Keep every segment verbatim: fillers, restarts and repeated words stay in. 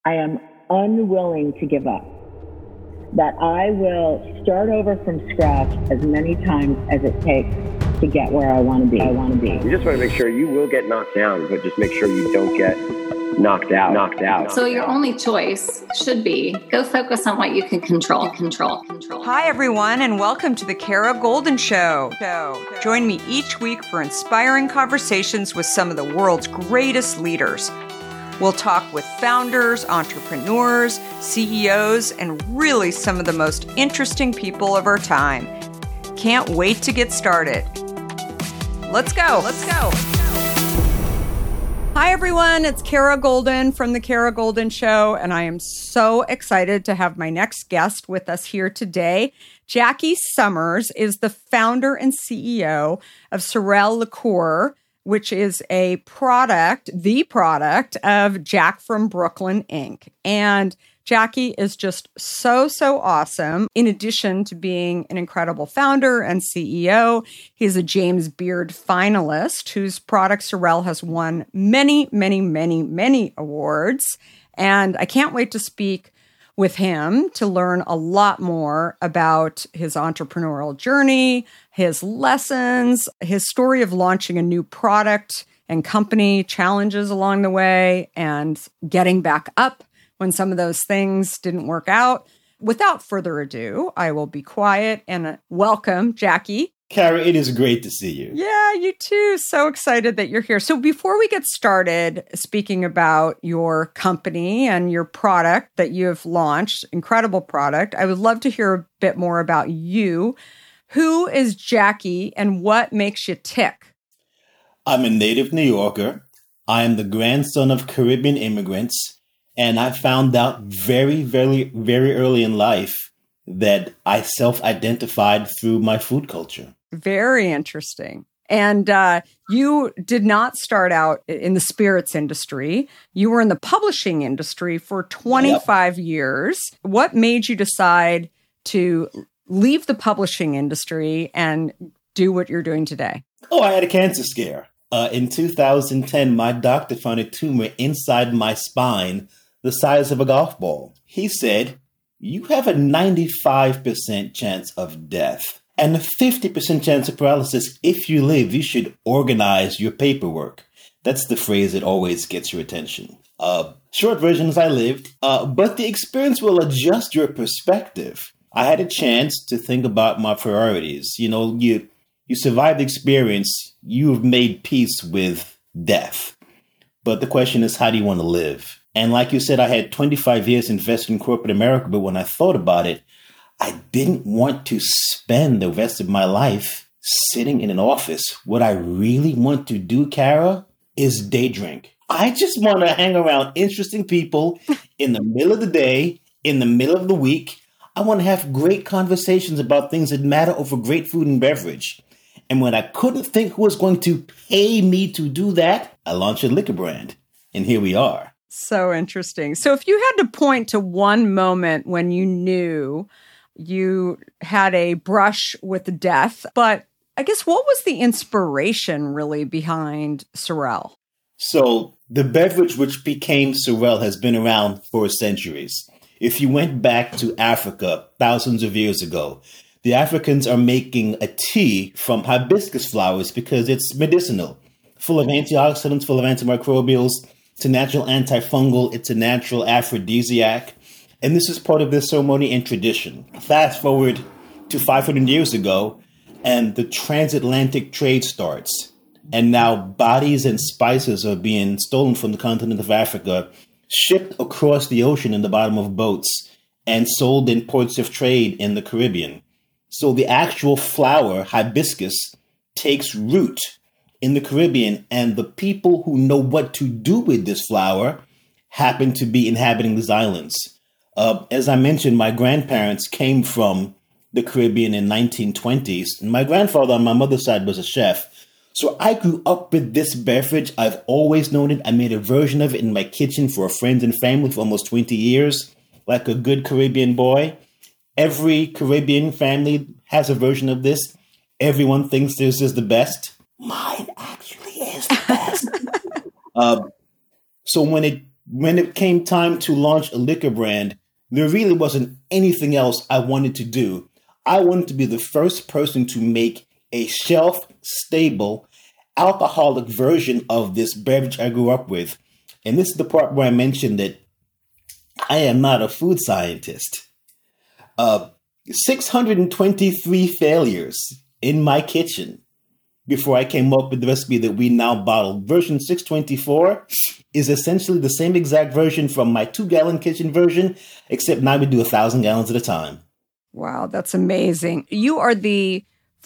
I am unwilling to give up. That I will start over from scratch as many times as it takes to get where I want to be. I want to be. You just want to make sure you will get knocked down, but just make sure you don't get knocked out. Knocked out. So your only choice should be go focus on what you can control. Control. Control. Hi, everyone, and welcome to the Kara Goldin Show. Join me each week for inspiring conversations with some of the world's greatest leaders. We'll talk with founders, entrepreneurs, C E Os, and really some of the most interesting people of our time. Can't wait to get started. Let's go. Let's go. Hi, everyone. It's Kara Goldin from The Kara Goldin Show, and I am so excited to have my next guest with us here today. Jackie Summers is the founder and C E O of Sorel Liqueur, which is a product, the product of Jack from Brooklyn, Incorporated. And Jackie is just so, so awesome. In addition to being an incredible founder and C E O, he's a James Beard finalist whose product Sorel has won many, many, many, many awards. And I can't wait to speak with him to learn a lot more about his entrepreneurial journey, his lessons, his story of launching a new product and company, challenges along the way, and getting back up when some of those things didn't work out. Without further ado, I will be quiet and welcome Jackie. Kara, it is great to see you. Yeah, you too. So excited that you're here. So before we get started speaking about your company and your product that you have launched, incredible product, I would love to hear a bit more about you. Who is Jackie and what makes you tick? I'm a native New Yorker. I am the grandson of Caribbean immigrants. And I found out very, very, very early in life that I self-identified through my food culture. Very interesting. And uh, you did not start out in the spirits industry. You were in the publishing industry for twenty-five yep. years. What made you decide to leave the publishing industry and do what you're doing today? Oh, I had a cancer scare. Uh, in two thousand ten, my doctor found a tumor inside my spine the size of a golf ball. He said, you have a ninety-five percent chance of death and a fifty percent chance of paralysis. If you live, you should organize your paperwork. That's the phrase that always gets your attention. Uh, short version is I lived, uh, but the experience will adjust your perspective. I had a chance to think about my priorities. You know, you you survive the experience, you've made peace with death. But the question is, how do you want to live? And like you said, I had twenty-five years invested in corporate America, but when I thought about it, I didn't want to spend the rest of my life sitting in an office. What I really want to do, Kara, is day drink. I just want to hang around interesting people in the middle of the day, in the middle of the week. I want to have great conversations about things that matter over great food and beverage. And when I couldn't think who was going to pay me to do that, I launched a liquor brand. And here we are. So interesting. So if you had to point to one moment when you knew you had a brush with death, but I guess what was the inspiration really behind Sorel? So the beverage which became Sorel has been around for centuries. If you went back to Africa thousands of years ago, the Africans are making a tea from hibiscus flowers because it's medicinal, full of antioxidants, full of antimicrobials. It's a natural antifungal. It's a natural aphrodisiac. And this is part of their ceremony and tradition. Fast forward to five hundred years ago, and the transatlantic trade starts. And now bodies and spices are being stolen from the continent of Africa, shipped across the ocean in the bottom of boats, and sold in ports of trade in the Caribbean. So the actual flower, hibiscus, takes root in the Caribbean, and the people who know what to do with this flower happen to be inhabiting these islands. Uh, as I mentioned, my grandparents came from the Caribbean in nineteen twenties. And my grandfather on my mother's side was a chef. So I grew up with this beverage. I've always known it. I made a version of it in my kitchen for friends and family for almost twenty years, like a good Caribbean boy. Every Caribbean family has a version of this. Everyone thinks this is the best. Mine actually is the best. uh, so when it when it came time to launch a liquor brand, there really wasn't anything else I wanted to do. I wanted to be the first person to make a shelf-stable, alcoholic version of this beverage I grew up with. And this is the part where I mentioned that I am not a food scientist. Uh, six hundred twenty-three failures in my kitchen before I came up with the recipe that we now bottle. Version six twenty-four is essentially the same exact version from my two-gallon kitchen version, except now we do a thousand gallons at a time. Wow, that's amazing. You are the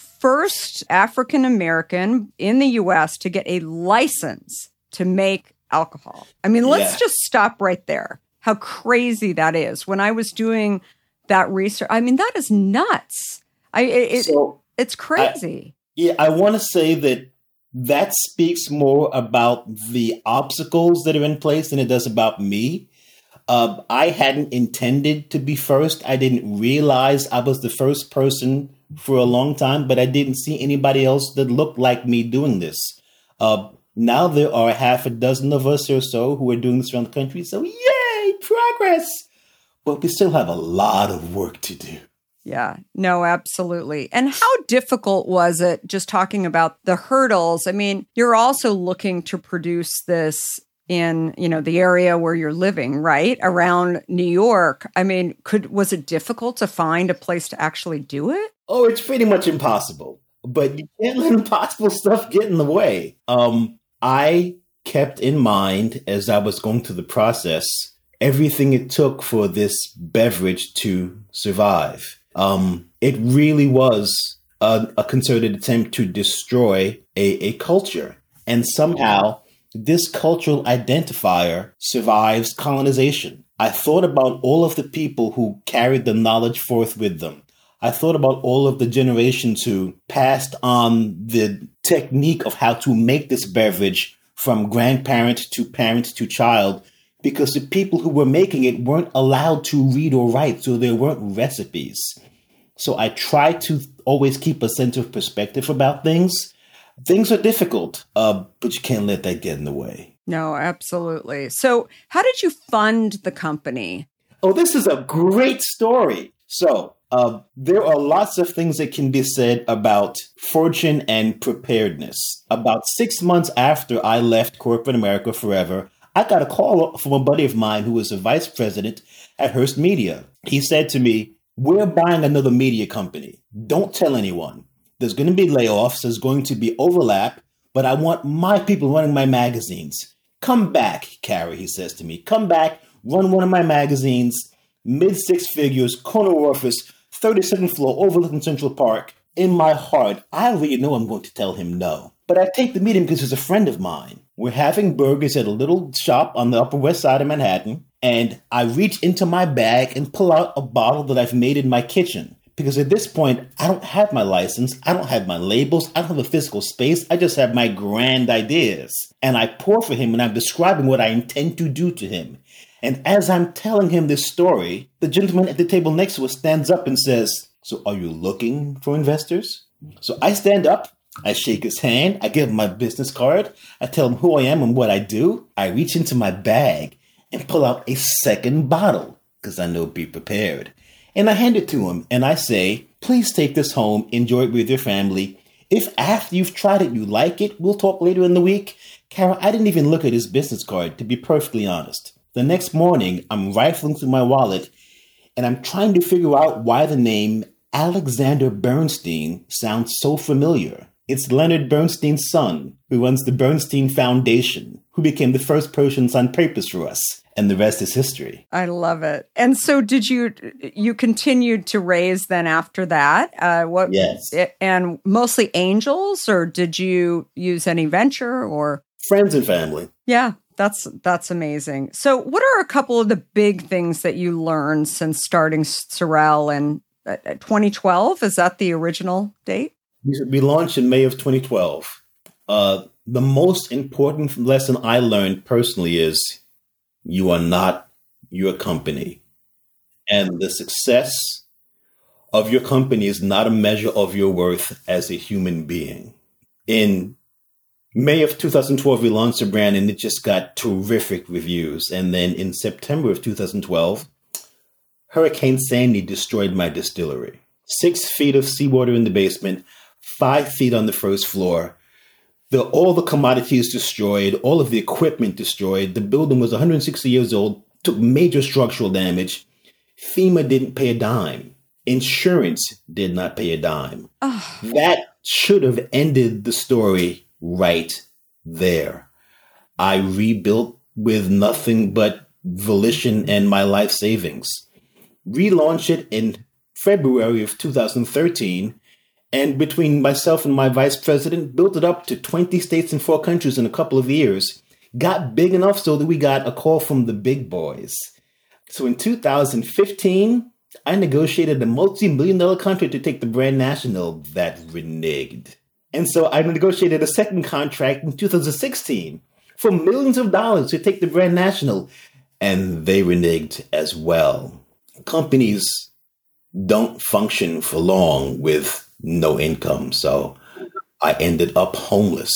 first African-American in the U S to get a license to make alcohol. I mean, let's yeah. just stop right there. How crazy that is. When I was doing that research, I mean, that is nuts. I it, so, It's crazy. I, yeah, I want to say that that speaks more about the obstacles that are in place than it does about me. Uh, I hadn't intended to be first. I didn't realize I was the first person for a long time, but I didn't see anybody else that looked like me doing this. Uh, now there are half a dozen of us or so who are doing this around the country. So yay, progress. But we still have a lot of work to do. Yeah, no, absolutely. And how difficult was it, just talking about the hurdles? I mean, you're also looking to produce this in, you know, the area where you're living, right? Around New York. I mean, could was it difficult to find a place to actually do it? Oh, it's pretty much impossible. But you can't let impossible stuff get in the way. Um, I kept in mind, as I was going through the process, everything it took for this beverage to survive. Um, it really was a, a concerted attempt to destroy a, a culture. And somehow this cultural identifier survives colonization. I thought about all of the people who carried the knowledge forth with them. I thought about all of the generations who passed on the technique of how to make this beverage from grandparent to parent to child, because the people who were making it weren't allowed to read or write, so there weren't recipes. So I try to always keep a sense of perspective about things. Things are difficult, uh, but you can't let that get in the way. No, absolutely. So how did you fund the company? Oh, this is a great story. So uh, there are lots of things that can be said about fortune and preparedness. About six months after I left corporate America forever, I got a call from a buddy of mine who was a vice president at Hearst Media. He said to me, "We're buying another media company. Don't tell anyone. There's going to be layoffs. There's going to be overlap, but I want my people running my magazines. Come back, Carrie," he says to me. "Come back, run one of my magazines, mid six figures, corner office, thirty-second floor, overlooking Central Park." In my heart, I already know I'm going to tell him no. But I take the meeting because he's a friend of mine. We're having burgers at a little shop on the Upper West Side of Manhattan, and I reach into my bag and pull out a bottle that I've made in my kitchen. Because at this point, I don't have my license, I don't have my labels, I don't have a physical space, I just have my grand ideas. And I pour for him and I'm describing what I intend to do to him. And as I'm telling him this story, the gentleman at the table next to us stands up and says, "So are you looking for investors?" So I stand up, I shake his hand, I give him my business card, I tell him who I am and what I do. I reach into my bag and pull out a second bottle, because I know be prepared. And I hand it to him and I say, "Please take this home, enjoy it with your family. If after you've tried it, you like it, we'll talk later in the week." Carol, I didn't even look at his business card, to be perfectly honest. The next morning, I'm rifling through my wallet and I'm trying to figure out why the name Alexander Bernstein sounds so familiar. It's Leonard Bernstein's son, who runs the Bernstein Foundation, who became the first person on papers for us. And the rest is history. I love it. And so did you, you continued to raise then after that? Uh, what? Yes. And mostly angels, or did you use any venture or? Friends and family. Yeah, that's, that's amazing. So what are a couple of the big things that you learned since starting Sorel in uh, twenty twelve? Is that the original date? We launched in May of twenty twelve. Uh, the most important lesson I learned personally is you are not your company. And the success of your company is not a measure of your worth as a human being. In May of two thousand twelve, we launched the brand and it just got terrific reviews. And then in September of two thousand twelve, Hurricane Sandy destroyed my distillery. Six feet of seawater in the basement, five feet on the first floor. The, all the commodities destroyed, all of the equipment destroyed. The building was one hundred sixty years old, took major structural damage. FEMA didn't pay a dime. Insurance did not pay a dime. Oh. That should have ended the story right there. I rebuilt with nothing but volition and my life savings. Relaunched it in February of two thousand thirteen. And between myself and my vice president, built it up to twenty states and four countries in a couple of years. Got big enough so that we got a call from the big boys. So in two thousand fifteen, I negotiated a multi-million dollar contract to take the brand national. That reneged. And so I negotiated a second contract in two thousand sixteen for millions of dollars to take the brand national. And they reneged as well. Companies don't function for long with no income. So I ended up homeless.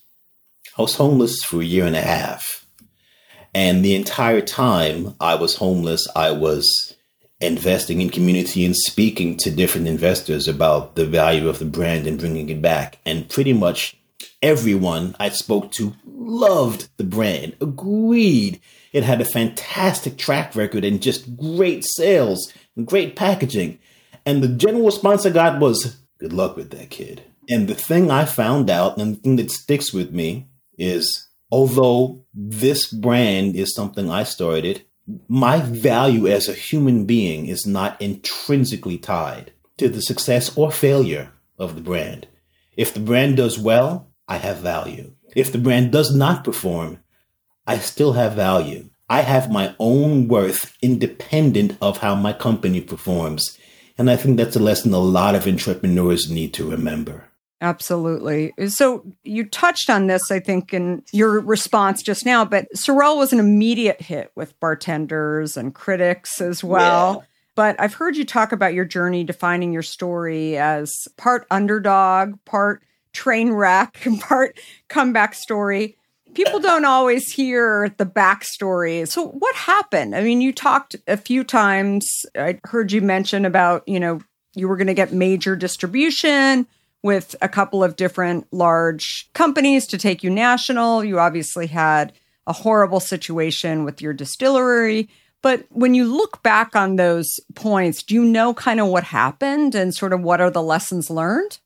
I was homeless for a year and a half. And the entire time I was homeless, I was investing in community and speaking to different investors about the value of the brand and bringing it back. And pretty much everyone I spoke to loved the brand, agreed it had a fantastic track record and just great sales and great packaging. And the general response I got was, good luck with that, kid. And the thing I found out, and the thing that sticks with me, is although this brand is something I started, my value as a human being is not intrinsically tied to the success or failure of the brand. If the brand does well, I have value. If the brand does not perform, I still have value. I have my own worth independent of how my company performs. And I think that's a lesson a lot of entrepreneurs need to remember. Absolutely. So you touched on this, I think, in your response just now, but Sorel was an immediate hit with bartenders and critics as well. Yeah. But I've heard you talk about your journey defining your story as part underdog, part train wreck, part comeback story. People don't always hear the backstory. So what happened? I mean, you talked a few times. I heard you mention about, you know, you were going to get major distribution with a couple of different large companies to take you national. You obviously had a horrible situation with your distillery. But when you look back on those points, do you know kind of what happened and sort of what are the lessons learned?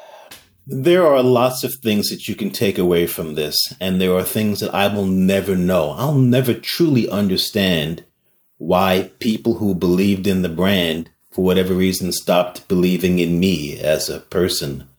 There are lots of things that you can take away from this, and there are things that I will never know. I'll never truly understand why people who believed in the brand, for whatever reason, stopped believing in me as a person.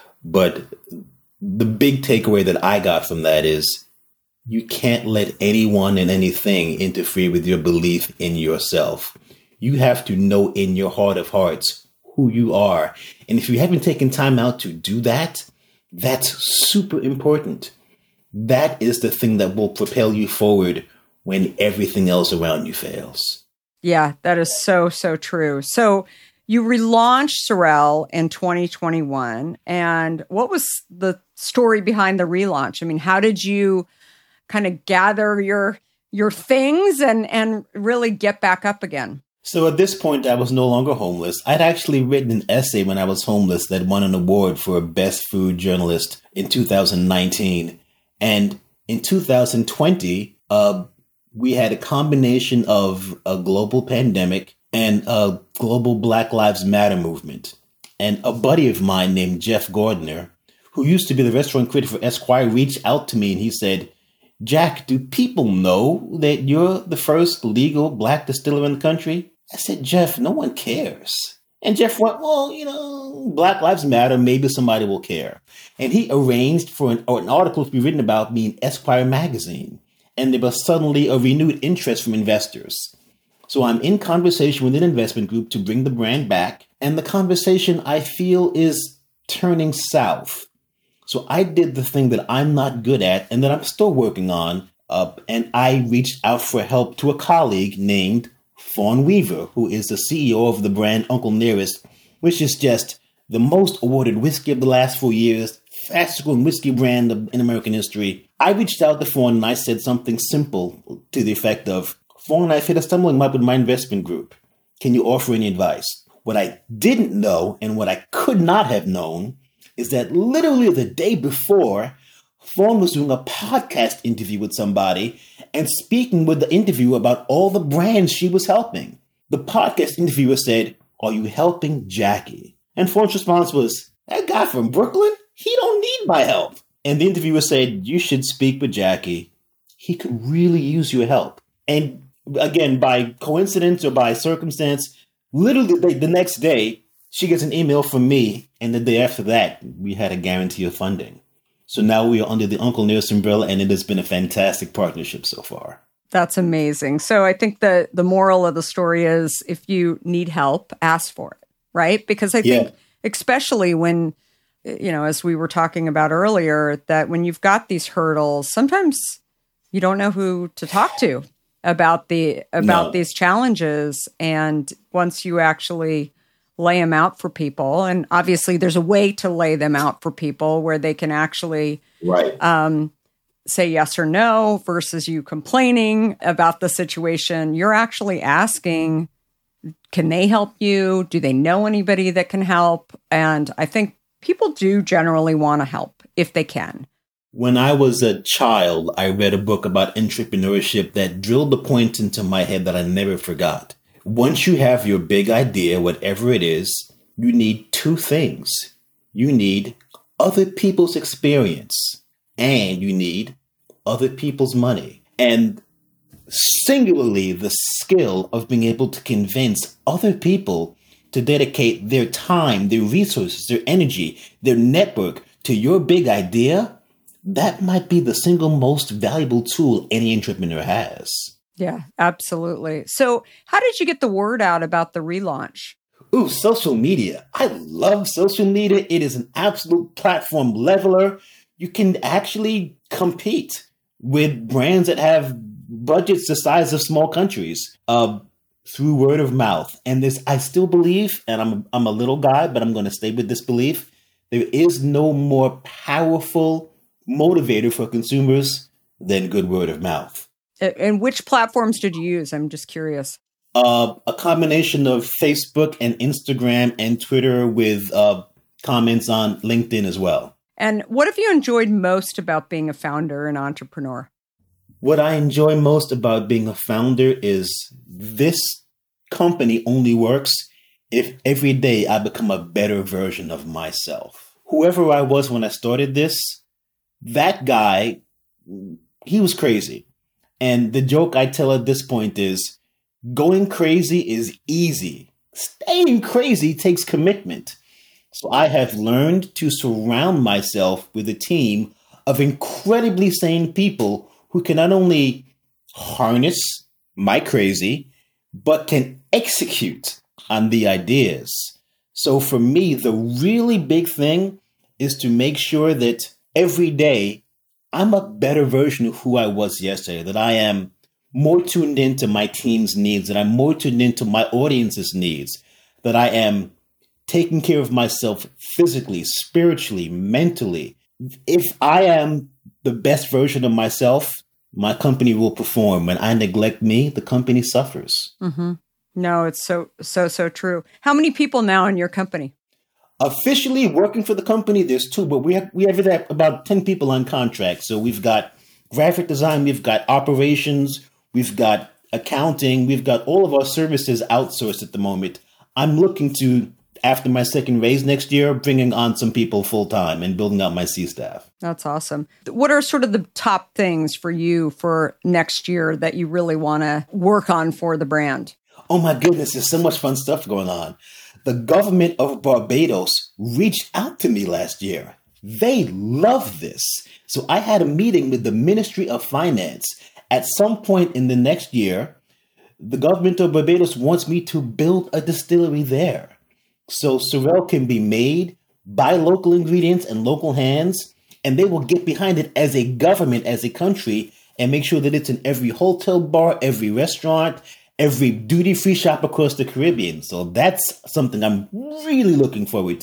But the big takeaway that I got from that is you can't let anyone and anything interfere with your belief in yourself. You have to know in your heart of hearts who you are. And if you haven't taken time out to do that, that's super important. That is the thing that will propel you forward when everything else around you fails. Yeah, that is so, so true. So you relaunched Sorel in twenty twenty-one. And what was the story behind the relaunch? I mean, how did you kind of gather your your things and, and really get back up again? So at this point, I was no longer homeless. I'd actually written an essay when I was homeless that won an award for Best Food Journalist in two thousand nineteen. And in two thousand twenty, uh, we had a combination of a global pandemic and a global Black Lives Matter movement. And a buddy of mine named Jeff Gardner, who used to be the restaurant critic for Esquire, reached out to me and he said, Jack, do people know that you're the first legal Black distiller in the country? I said, Jeff, no one cares. And Jeff went, well, you know, Black Lives Matter, maybe somebody will care. And he arranged for an, or an article to be written about me in Esquire magazine. And there was suddenly a renewed interest from investors. So I'm in conversation with an investment group to bring the brand back. And the conversation, I feel, is turning south. So I did the thing that I'm not good at and that I'm still working on. Uh, and I reached out for help to a colleague named Fawn Weaver, who is the C E O of the brand Uncle Nearest, which is just the most awarded whiskey of the last four years, fastest growing whiskey brand in American history. I reached out to Fawn and I said something simple to the effect of, Fawn, I've hit a stumbling block with my investment group. Can you offer any advice? What I didn't know and what I could not have known is that literally the day before, Fawn was doing a podcast interview with somebody and speaking with the interviewer about all the brands she was helping. The podcast interviewer said, are you helping Jackie? And Fawn's response was, that guy from Brooklyn? He don't need my help. And the interviewer said, you should speak with Jackie. He could really use your help. And again, by coincidence or by circumstance, literally the, the next day, she gets an email from me. And the day after that, we had a guarantee of funding. So now we are under the Uncle Nearest umbrella, and it has been a fantastic partnership so far. That's amazing. So I think the the moral of the story is if you need help, ask for it, right? Because I think yeah. especially when, you know, as we were talking about earlier, that when you've got these hurdles, sometimes you don't know who to talk to about the about no. these challenges. And once you actually lay them out for people, and obviously there's a way to lay them out for people where they can actually right. um, say yes or no versus you complaining about the situation. You're actually asking, can they help you? Do they know anybody that can help? And I think people do generally want to help if they can. When I was a child, I read a book about entrepreneurship that drilled the point into my head that I never forgot. Once you have your big idea, whatever it is, you need two things. You need other people's experience and you need other people's money. And singularly, the skill of being able to convince other people to dedicate their time, their resources, their energy, their network to your big idea, that might be the single most valuable tool any entrepreneur has. Yeah, absolutely. So how did you get the word out about the relaunch? Ooh, social media. I love social media. It is an absolute platform leveler. You can actually compete with brands that have budgets the size of small countries uh, through word of mouth. And this, I still believe, and I'm, I'm a little guy, but I'm going to stay with this belief, there is no more powerful motivator for consumers than good word of mouth. And which platforms did you use? I'm just curious. Uh, a combination of Facebook and Instagram and Twitter with uh, comments on LinkedIn as well. And what have you enjoyed most about being a founder and entrepreneur? What I enjoy most about being a founder is this company only works if every day I become a better version of myself. Whoever I was when I started this, that guy, he was crazy. And the joke I tell at this point is, going crazy is easy. Staying crazy takes commitment. So I have learned to surround myself with a team of incredibly sane people who can not only harness my crazy, but can execute on the ideas. So for me, the really big thing is to make sure that every day I'm a better version of who I was yesterday, that I am more tuned into my team's needs, that I'm more tuned into my audience's needs, that I am taking care of myself physically, spiritually, mentally. If I am the best version of myself, my company will perform. When I neglect me, the company suffers. Mm-hmm. No, it's so, so, so true. How many people now in your company? Officially working for the company, there's two, but we have we have about ten people on contract. So we've got graphic design, we've got operations, we've got accounting, we've got all of our services outsourced at the moment. I'm looking to, after my second raise next year, bringing on some people full time and building out my C staff. That's awesome. What are sort of the top things for you for next year that you really want to work on for the brand? Oh my goodness, there's so much fun stuff going on. The government of Barbados reached out to me last year. They love this. So I had a meeting with the Ministry of Finance. At some point in the next year, the government of Barbados wants me to build a distillery there. So Sorel can be made by local ingredients and local hands, and they will get behind it as a government, as a country, and make sure that it's in every hotel bar, every restaurant, every duty-free shop across the Caribbean. So that's something I'm really looking forward to.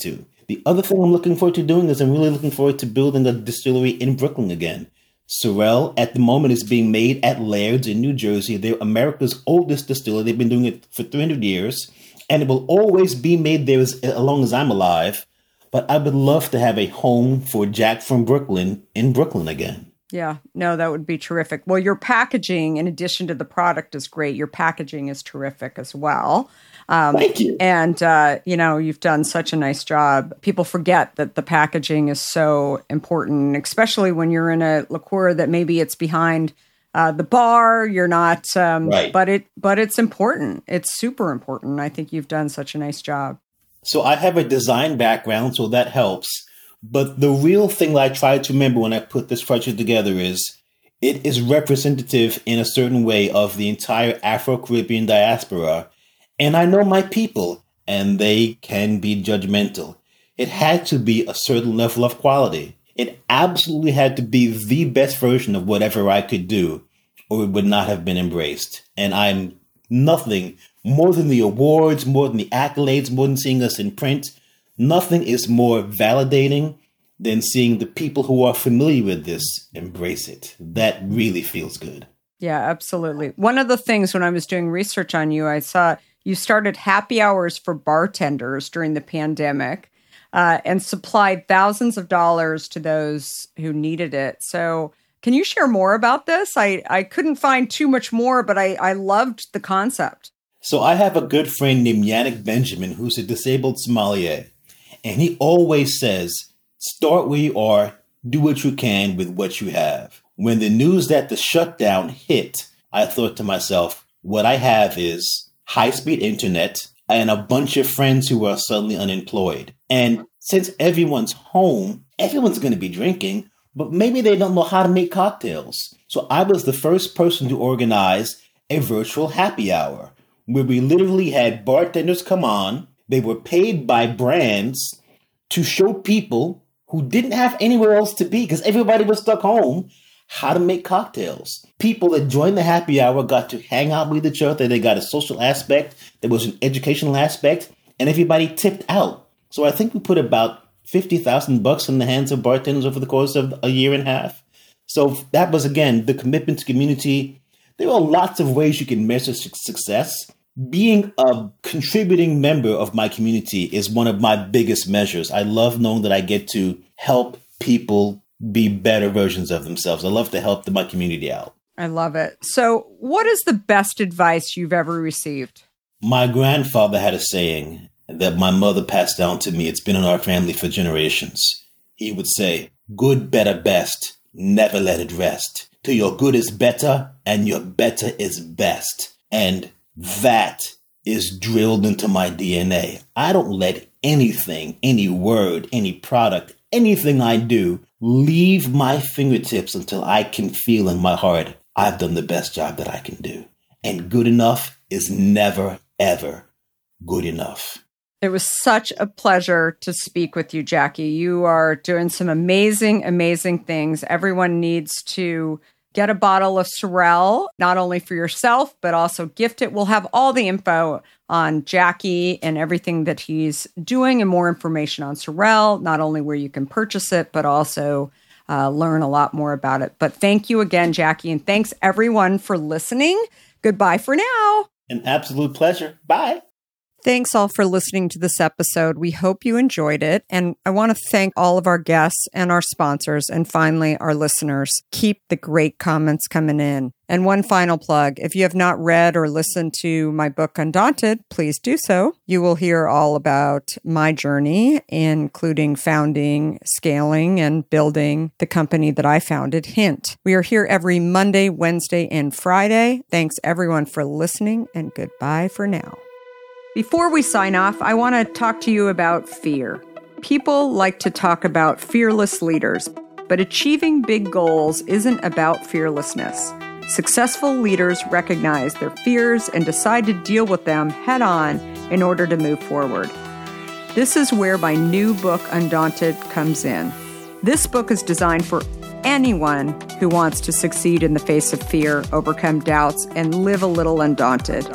The other thing I'm looking forward to doing is I'm really looking forward to building a distillery in Brooklyn again. Sorel, at the moment, is being made at Laird's in New Jersey. They're America's oldest distiller. They've been doing it for three hundred years, and it will always be made there as, as long as I'm alive. But I would love to have a home for Jack from Brooklyn in Brooklyn again. Yeah, no, that would be terrific. Well, your packaging, in addition to the product, is great. Your packaging is terrific as well. Um, Thank you. And, uh, you know, you've done such a nice job. People forget that the packaging is so important, especially when you're in a liqueur that maybe it's behind uh, the bar. You're not, um, right. but it, but it's important. It's super important. I think you've done such a nice job. So I have a design background, so that helps. But the real thing that I try to remember when I put this project together is it is representative in a certain way of the entire Afro-Caribbean diaspora. And I know my people, and they can be judgmental. It had to be a certain level of quality. It absolutely had to be the best version of whatever I could do, or it would not have been embraced. And I'm nothing more than the awards, more than the accolades, more than seeing us in print. Nothing is more validating than seeing the people who are familiar with this embrace it. That really feels good. Yeah, absolutely. One of the things when I was doing research on you, I saw you started happy hours for bartenders during the pandemic uh, and supplied thousands of dollars to those who needed it. So can you share more about this? I, I couldn't find too much more, but I, I loved the concept. So I have a good friend named Yannick Benjamin, who's a disabled sommelier. And he always says, start where you are, do what you can with what you have. When the news that the shutdown hit, I thought to myself, what I have is high-speed internet and a bunch of friends who are suddenly unemployed. And since everyone's home, everyone's going to be drinking, but maybe they don't know how to make cocktails. So I was the first person to organize a virtual happy hour where we literally had bartenders come on. They were paid by brands to show people who didn't have anywhere else to be because everybody was stuck home how to make cocktails. People that joined the happy hour got to hang out with each other. They got a social aspect. There was an educational aspect, and everybody tipped out. So I think we put about fifty thousand bucks in the hands of bartenders over the course of a year and a half. So that was, again, the commitment to community. There are lots of ways you can measure success. Being a contributing member of my community is one of my biggest measures. I love knowing that I get to help people be better versions of themselves. I love to help my community out. I love it. So what is the best advice you've ever received? My grandfather had a saying that my mother passed down to me. It's been in our family for generations. He would say, good, better, best. Never let it rest. Till your good is better and your better is best. And that is drilled into my D N A. I don't let anything, any word, any product, anything I do leave my fingertips until I can feel in my heart, I've done the best job that I can do. And good enough is never, ever good enough. It was such a pleasure to speak with you, Jackie. You are doing some amazing, amazing things. Everyone needs to get a bottle of Sorel, not only for yourself, but also gift it. We'll have all the info on Jackie and everything that he's doing and more information on Sorel, not only where you can purchase it, but also uh, learn a lot more about it. But thank you again, Jackie. And thanks everyone for listening. Goodbye for now. An absolute pleasure. Bye. Thanks all for listening to this episode. We hope you enjoyed it. And I want to thank all of our guests and our sponsors. And finally, our listeners. Keep the great comments coming in. And one final plug. If you have not read or listened to my book, Undaunted, please do so. You will hear all about my journey, including founding, scaling, and building the company that I founded, Hint. We are here every Monday, Wednesday, and Friday. Thanks everyone for listening, and goodbye for now. Before we sign off, I want to talk to you about fear. People like to talk about fearless leaders, but achieving big goals isn't about fearlessness. Successful leaders recognize their fears and decide to deal with them head on in order to move forward. This is where my new book, Undaunted, comes in. This book is designed for anyone who wants to succeed in the face of fear, overcome doubts, and live a little undaunted.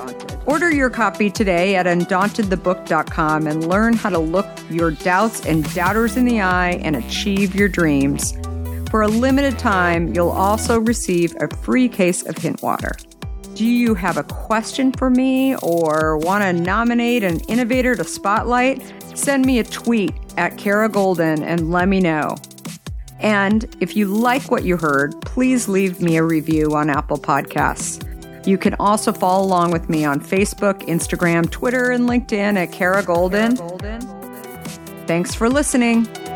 Order your copy today at undaunted the book dot com and learn how to look your doubts and doubters in the eye and achieve your dreams. For a limited time, you'll also receive a free case of Hint Water. Do you have a question for me or want to nominate an innovator to spotlight? Send me a tweet at Kara Goldin and let me know. And if you like what you heard, please leave me a review on Apple Podcasts. You can also follow along with me on Facebook, Instagram, Twitter, and LinkedIn at Kara Goldin. Thanks for listening.